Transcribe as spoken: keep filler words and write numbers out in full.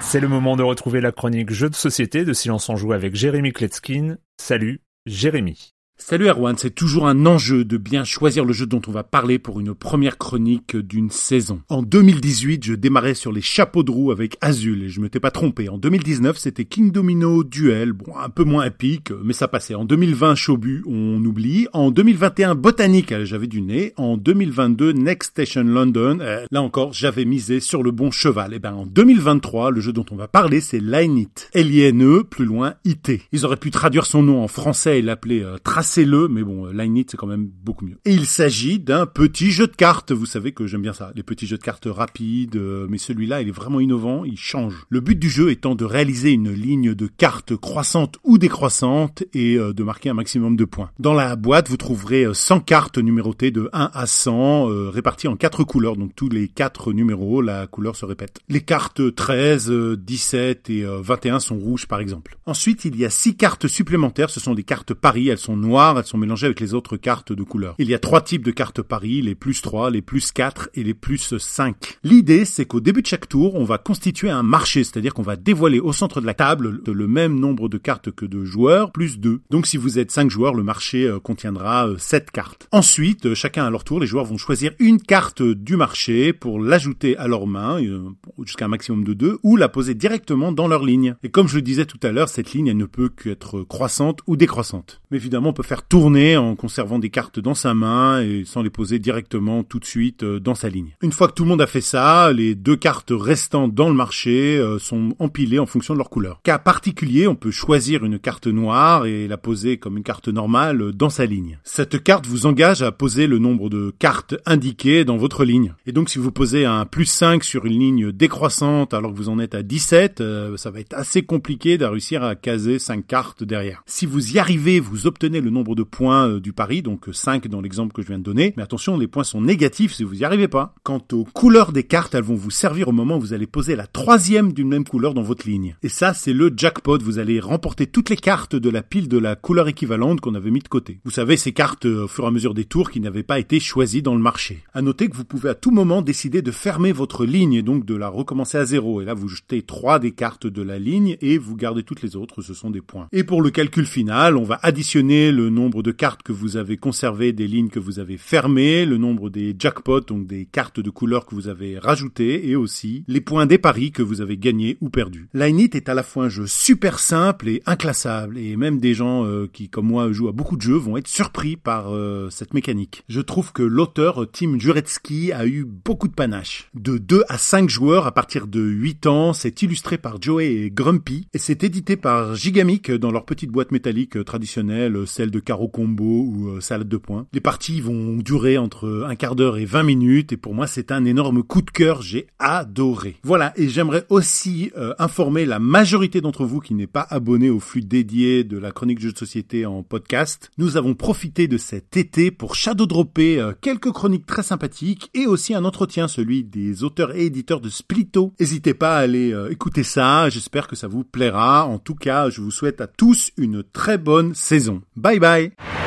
C'est le moment de retrouver la chronique Jeux de société de Silence on Joue avec Jérémy Kletzkin. Salut, Jérémy. Salut Erwan, c'est toujours un enjeu de bien choisir le jeu dont on va parler pour une première chronique d'une saison. En deux mille dix-huit, je démarrais sur les chapeaux de roue avec Azul et je m'étais pas trompé. En deux mille dix-neuf, c'était King Domino Duel, bon, un peu moins épique, mais ça passait. En deux mille vingt, Shobu, on oublie. En deux mille vingt et un, Botanique, j'avais du nez. En deux mille vingt-deux, Next Station London, euh, là encore, j'avais misé sur le bon cheval. Et ben en deux mille vingt-trois, le jeu dont on va parler, c'est Line It. L I N E, plus loin, I T. Ils auraient pu traduire son nom en français et l'appeler euh, Tracez-le, mais bon, Line It, c'est quand même beaucoup mieux. Et il s'agit d'un petit jeu de cartes. Vous savez que j'aime bien ça, les petits jeux de cartes rapides, euh, mais celui-là, il est vraiment innovant, il change. Le but du jeu étant de réaliser une ligne de cartes croissante ou décroissante et euh, de marquer un maximum de points. Dans la boîte, vous trouverez cent cartes numérotées de un à cent, euh, réparties en quatre couleurs, donc tous les quatre numéros, la couleur se répète. Les cartes treize, dix-sept et euh, vingt et un sont rouges, par exemple. Ensuite, il y a six cartes supplémentaires, ce sont des cartes paris, elles sont noires, elles sont mélangées avec les autres cartes de couleur. Il y a trois types de cartes paris, les plus trois, les plus quatre et les plus cinq. L'idée, c'est qu'au début de chaque tour, on va constituer un marché, c'est-à-dire qu'on va dévoiler au centre de la table le même nombre de cartes que de joueurs, plus deux. Donc si vous êtes cinq joueurs, le marché contiendra sept cartes. Ensuite, chacun à leur tour, les joueurs vont choisir une carte du marché pour l'ajouter à leur main, jusqu'à un maximum de deux, ou la poser directement dans leur ligne. Et comme je le disais tout à l'heure, cette ligne, elle ne peut qu'être croissante ou décroissante. Mais évidemment, on peut faire tourner en conservant des cartes dans sa main et sans les poser directement tout de suite dans sa ligne. Une fois que tout le monde a fait ça, les deux cartes restantes dans le marché sont empilées en fonction de leur couleur. Cas particulier, on peut choisir une carte noire et la poser comme une carte normale dans sa ligne. Cette carte vous engage à poser le nombre de cartes indiquées dans votre ligne. Et donc si vous posez un plus cinq sur une ligne décroissante alors que vous en êtes à dix-sept, ça va être assez compliqué de réussir à caser cinq cartes derrière. Si vous y arrivez, vous obtenez le nombre de points du pari, donc cinq dans l'exemple que je viens de donner. Mais attention, les points sont négatifs si vous n'y arrivez pas. Quant aux couleurs des cartes, elles vont vous servir au moment où vous allez poser la troisième d'une même couleur dans votre ligne. Et ça, c'est le jackpot. Vous allez remporter toutes les cartes de la pile de la couleur équivalente qu'on avait mis de côté. Vous savez, ces cartes, au fur et à mesure des tours, qui n'avaient pas été choisies dans le marché. À noter que vous pouvez à tout moment décider de fermer votre ligne et donc de la recommencer à zéro. Et là, vous jetez trois des cartes de la ligne et vous gardez toutes les autres. Ce sont des points. Et pour le calcul final, on va additionner le nombre de cartes que vous avez conservées, des lignes que vous avez fermées, le nombre des jackpots, donc des cartes de couleur que vous avez rajoutées, et aussi les points des paris que vous avez gagnés ou perdus. Line It est à la fois un jeu super simple et inclassable, et même des gens euh, qui, comme moi, jouent à beaucoup de jeux, vont être surpris par euh, cette mécanique. Je trouve que l'auteur, Tim Juretsky, a eu beaucoup de panache. De deux à cinq joueurs à partir de huit ans, c'est illustré par Joey et Grumpy, et c'est édité par Gigamic dans leur petite boîte métallique traditionnelle, celle de Caro Combo ou euh, salade de points. Les parties vont durer entre un quart d'heure et vingt minutes et pour moi c'est un énorme coup de cœur, j'ai adoré. Voilà, et j'aimerais aussi euh, informer la majorité d'entre vous qui n'est pas abonné au flux dédié de la chronique jeux de société en podcast. Nous avons profité de cet été pour shadow-dropper euh, quelques chroniques très sympathiques et aussi un entretien, celui des auteurs et éditeurs de Splitto. N'hésitez pas à aller euh, écouter ça, j'espère que ça vous plaira. En tout cas, je vous souhaite à tous une très bonne saison. Bye bye.